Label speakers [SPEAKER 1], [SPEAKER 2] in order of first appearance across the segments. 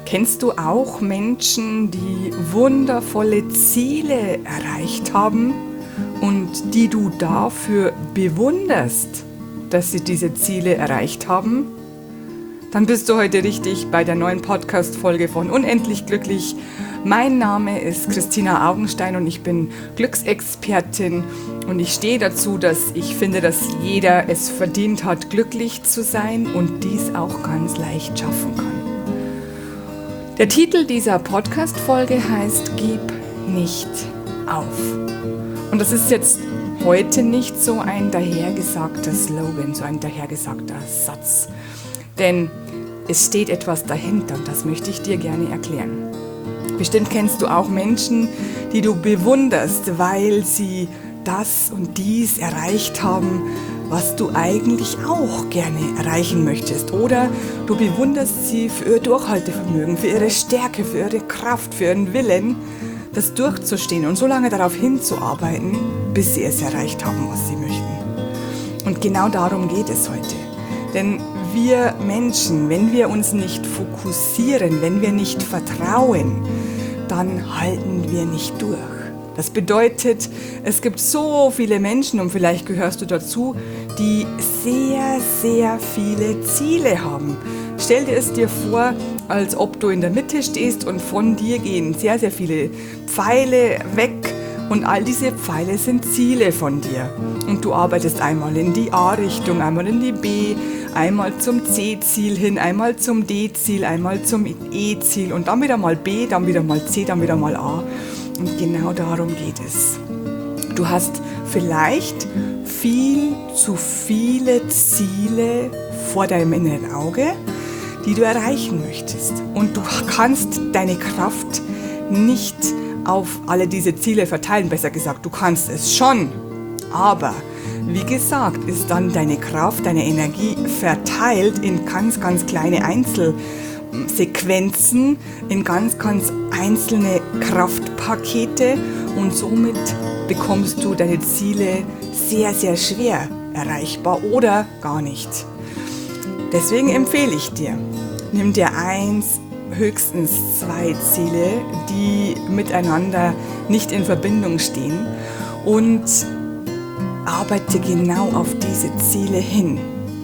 [SPEAKER 1] Kennst du auch Menschen, die wundervolle Ziele erreicht haben und die du dafür bewunderst, dass sie diese Ziele erreicht haben? Dann bist du heute richtig bei der neuen Podcast-Folge von Unendlich Glücklich. Mein Name ist Christina Augenstein und ich bin Glücksexpertin und ich stehe dazu, dass ich finde, dass jeder es verdient hat, glücklich zu sein und dies auch ganz leicht schaffen kann. Der Titel dieser Podcast-Folge heißt Gib nicht auf. Und das ist jetzt heute nicht so ein dahergesagter Slogan, so ein dahergesagter Satz. Denn es steht etwas dahinter und das möchte ich dir gerne erklären. Bestimmt kennst du auch Menschen, die du bewunderst, weil sie das und dies erreicht haben, was du eigentlich auch gerne erreichen möchtest. Oder du bewunderst sie für ihr Durchhaltevermögen, für ihre Stärke, für ihre Kraft, für ihren Willen, das durchzustehen und so lange darauf hinzuarbeiten, bis sie es erreicht haben, was sie möchten. Und genau darum geht es heute. Denn wir Menschen, wenn wir uns nicht fokussieren, wenn wir nicht vertrauen, dann halten wir nicht durch. Das bedeutet, es gibt so viele Menschen, und vielleicht gehörst du dazu, die sehr, sehr viele Ziele haben. Stell dir es dir vor, als ob du in der Mitte stehst und von dir gehen sehr, sehr viele Pfeile weg und all diese Pfeile sind Ziele von dir. Und du arbeitest einmal in die A-Richtung, einmal in die B, einmal zum C-Ziel hin, einmal zum D-Ziel, einmal zum E-Ziel und dann wieder mal B, dann wieder mal C, dann wieder mal A. Und genau darum geht es. Du hast vielleicht viel zu viele Ziele vor deinem inneren Auge, die du erreichen möchtest. Und du kannst deine Kraft nicht auf alle diese Ziele verteilen. Besser gesagt, du kannst es schon. Aber wie gesagt, ist dann deine Kraft, deine Energie verteilt in ganz, ganz kleine Einzelsequenzen, in ganz, ganz einzelne Kraftpakete und somit bekommst du deine Ziele sehr, sehr schwer erreichbar oder gar nicht. Deswegen empfehle ich dir, nimm dir höchstens 2 Ziele, die miteinander nicht in Verbindung stehen und arbeite genau auf diese Ziele hin.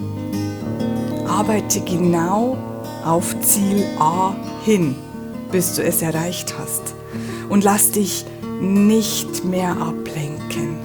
[SPEAKER 1] Arbeite genau auf Ziel A hin, bis du es erreicht hast. Und lass dich nicht mehr ablenken.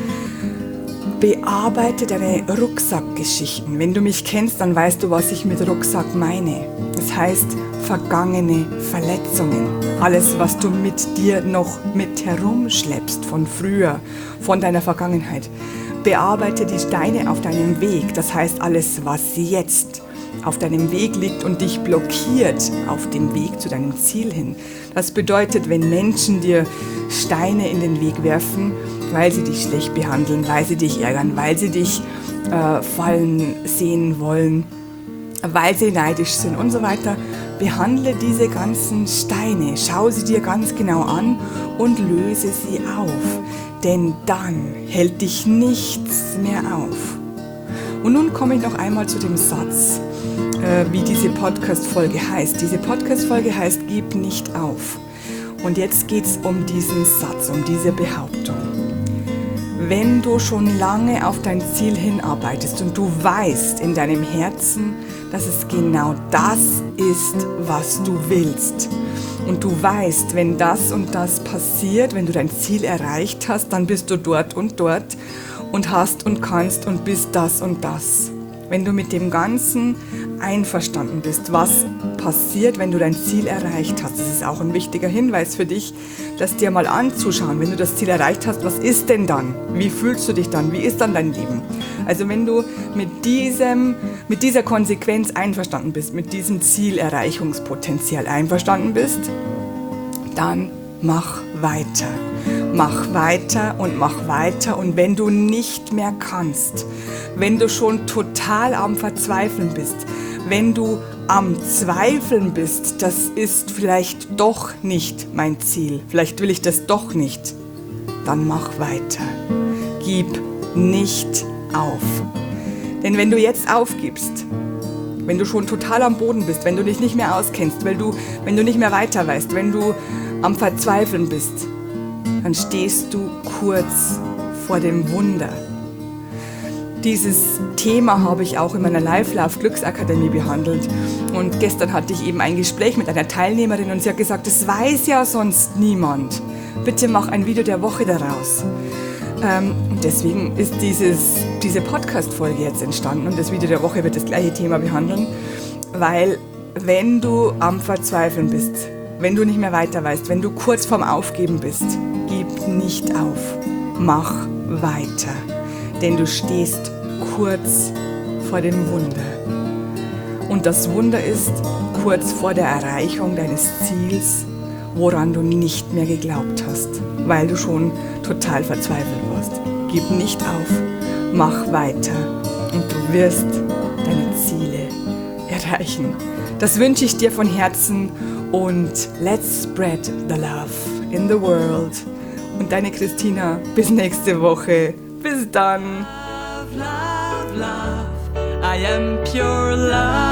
[SPEAKER 1] Bearbeite deine Rucksackgeschichten. Wenn du mich kennst, dann weißt du, was ich mit Rucksack meine. Das heißt, vergangene Verletzungen. Alles, was du mit dir noch mit herumschleppst von früher, von deiner Vergangenheit. Bearbeite die Steine auf deinem Weg. Das heißt, alles, was jetzt auf deinem Weg liegt und dich blockiert auf dem Weg zu deinem Ziel hin. Das bedeutet, wenn Menschen dir Steine in den Weg werfen, weil sie dich schlecht behandeln, weil sie dich ärgern, weil sie dich fallen sehen wollen, weil sie neidisch sind und so weiter, behandle diese ganzen Steine, schau sie dir ganz genau an und löse sie auf, denn dann hält dich nichts mehr auf. Und nun komme ich noch einmal zu dem Satz, wie diese Podcast-Folge heißt. Diese Podcast-Folge heißt Gib nicht auf. Und jetzt geht es um diesen Satz, um diese Behauptung. Wenn du schon lange auf dein Ziel hinarbeitest und du weißt in deinem Herzen, dass es genau das ist, was du willst, und du weißt, wenn das und das passiert, wenn du dein Ziel erreicht hast, dann bist du dort und hast und kannst und bist das und das. Wenn du mit dem Ganzen einverstanden bist, was passiert, wenn du dein Ziel erreicht hast. Das ist auch ein wichtiger Hinweis für dich, das dir mal anzuschauen. Wenn du das Ziel erreicht hast, was ist denn dann? Wie fühlst du dich dann? Wie ist dann dein Leben? Also wenn du mit dieser Konsequenz einverstanden bist, mit diesem Zielerreichungspotenzial einverstanden bist, dann mach weiter. Mach weiter und mach weiter und wenn du nicht mehr kannst, wenn du schon total am Verzweifeln bist, wenn du am Zweifeln bist, das ist vielleicht doch nicht mein Ziel, vielleicht will ich das doch nicht, dann mach weiter. Gib nicht auf. Denn wenn du jetzt aufgibst, wenn du schon total am Boden bist, wenn du dich nicht mehr auskennst, wenn du nicht mehr weiter weißt, wenn du am Verzweifeln bist, dann stehst du kurz vor dem Wunder. Dieses Thema habe ich auch in meiner Life Love Glücksakademie behandelt. Und gestern hatte ich eben ein Gespräch mit einer Teilnehmerin und sie hat gesagt, das weiß ja sonst niemand. Bitte mach ein Video der Woche daraus. Und deswegen ist diese Podcast-Folge jetzt entstanden und das Video der Woche wird das gleiche Thema behandeln, weil wenn du am Verzweifeln bist, wenn du nicht mehr weiter weißt, wenn du kurz vorm Aufgeben bist, gib nicht auf, mach weiter, denn du stehst kurz vor dem Wunder. Und das Wunder ist kurz vor der Erreichung deines Ziels, woran du nicht mehr geglaubt hast, weil du schon total verzweifelt warst. Gib nicht auf, mach weiter und du wirst deine Ziele erreichen. Das wünsche ich dir von Herzen und let's spread the love in the world. Und deine Christina, bis nächste Woche. Bis dann.
[SPEAKER 2] Love, love, love. I am pure love.